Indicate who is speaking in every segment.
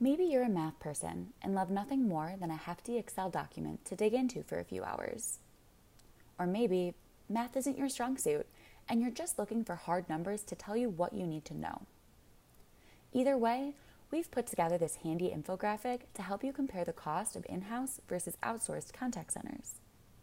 Speaker 1: Maybe you're a math person and love nothing more than a hefty Excel document to dig into for a few hours. Or maybe math isn't your strong suit and you're just looking for hard numbers to tell you what you need to know. Either way, we've put together this handy infographic to help you compare the cost of in-house versus outsourced contact centers.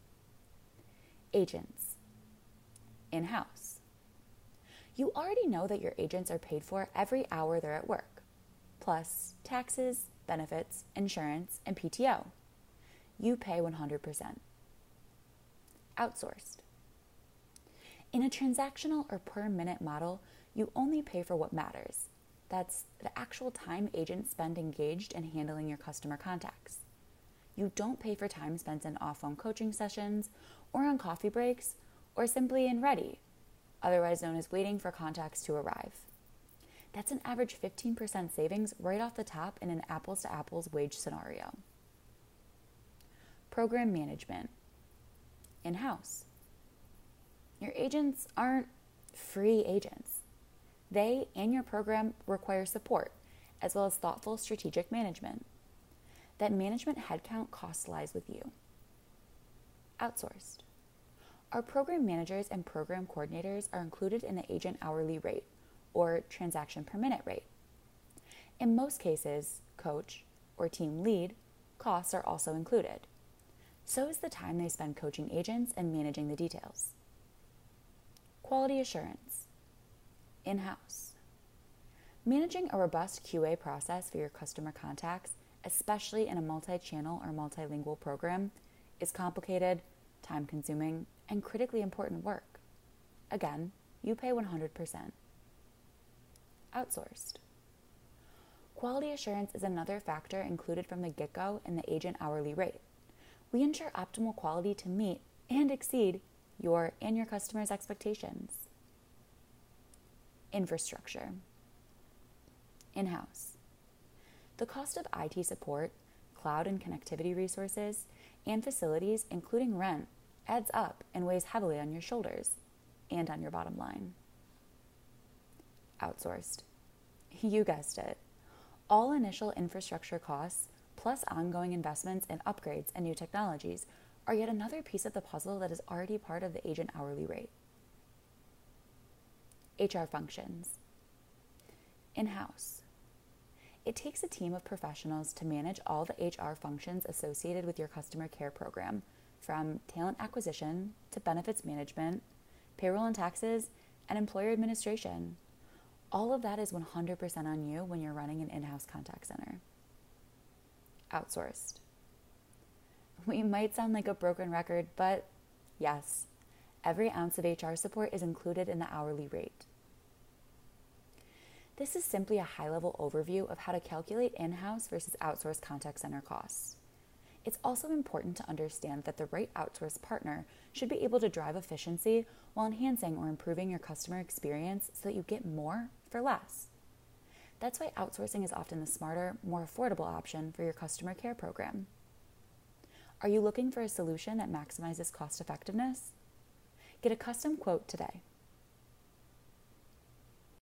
Speaker 1: Agents. In-house. You already know that your agents are paid for every hour they're at work, plus taxes, benefits, insurance, and PTO. You pay 100%. Outsourced. In a transactional or per minute model, you only pay for what matters. That's the actual time agents spend engaged in handling your customer contacts. You don't pay for time spent in off-phone coaching sessions or on coffee breaks or simply in ready, otherwise known as waiting for contacts to arrive. That's an average 15% savings right off the top in an apples-to-apples wage scenario. Program management. In-house. Your agents aren't free agents. They and your program require support, as well as thoughtful strategic management. That management headcount cost lies with you. Outsourced. Our program managers and program coordinators are included in the agent hourly rate, or transaction per minute rate. In most cases, coach or team lead costs are also included. So is the time they spend coaching agents and managing the details. Quality assurance. In-house. Managing a robust QA process for your customer contacts, especially in a multi-channel or multilingual program, is complicated, time-consuming, and critically important work. Again, you pay 100%. Outsourced. Quality assurance is another factor included from the get-go in the agent hourly rate. We ensure optimal quality to meet and exceed your and your customers' expectations. Infrastructure. In-house. The cost of IT support, cloud and connectivity resources, and facilities, including rent, adds up and weighs heavily on your shoulders and on your bottom line. Outsourced. You guessed it. All initial infrastructure costs, plus ongoing investments in upgrades and new technologies, are yet another piece of the puzzle that is already part of the agent hourly rate. HR functions. In-house. It takes a team of professionals to manage all the HR functions associated with your customer care program, from talent acquisition to benefits management, payroll and taxes, and employer administration. All of that is 100% on you when you're running an in-house contact center. Outsourced. We might sound like a broken record, but yes, every ounce of HR support is included in the hourly rate. This is simply a high-level overview of how to calculate in-house versus outsourced contact center costs. It's also important to understand that the right outsourced partner should be able to drive efficiency while enhancing or improving your customer experience so that you get more for less. That's why outsourcing is often the smarter, more affordable option for your customer care program. Are you looking for a solution that maximizes cost effectiveness? Get a custom quote today.